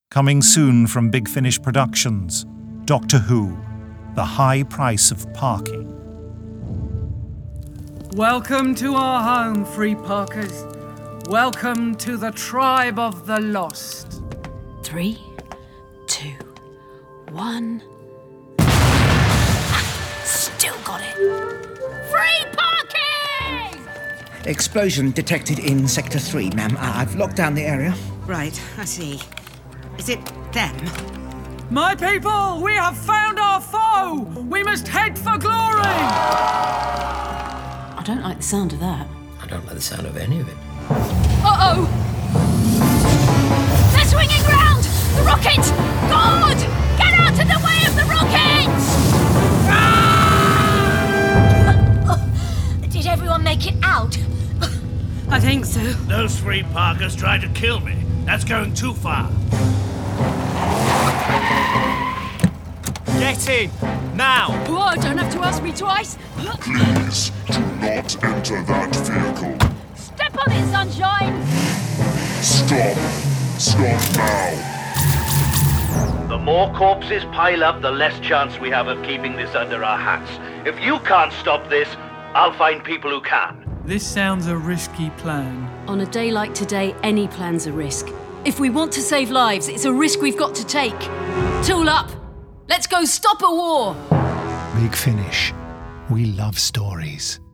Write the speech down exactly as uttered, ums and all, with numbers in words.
Coming soon from Big Finish Productions, Doctor Who, The High Price of Parking. Welcome to our home, Free Parkers. Welcome to the tribe of the lost. Three, two, one. Ah, still got it. Free parking! Explosion detected in Sector three, ma'am. I- I've locked down the area. Right, I see. Is it them? My people, we have found our foe! We must head for glory! I don't like the sound of that. I don't like the sound of any of it. Uh-oh! They're swinging round! The rocket! God! Get out of the way of the rockets! Ah! Did everyone make it out? I think so. Those Free Parkers tried to kill me. That's going too far. Get in! Now! Whoa, don't have to ask me twice. Please do not enter that vehicle. Step on it, sunshine! Stop. Stop now. The more corpses pile up, the less chance we have of keeping this under our hats. If you can't stop this, I'll find people who can. This sounds a risky plan. On a day like today, any plan's a risk. If we want to save lives, it's a risk we've got to take. Tool up! Let's go stop a war! Big Finish. We love stories.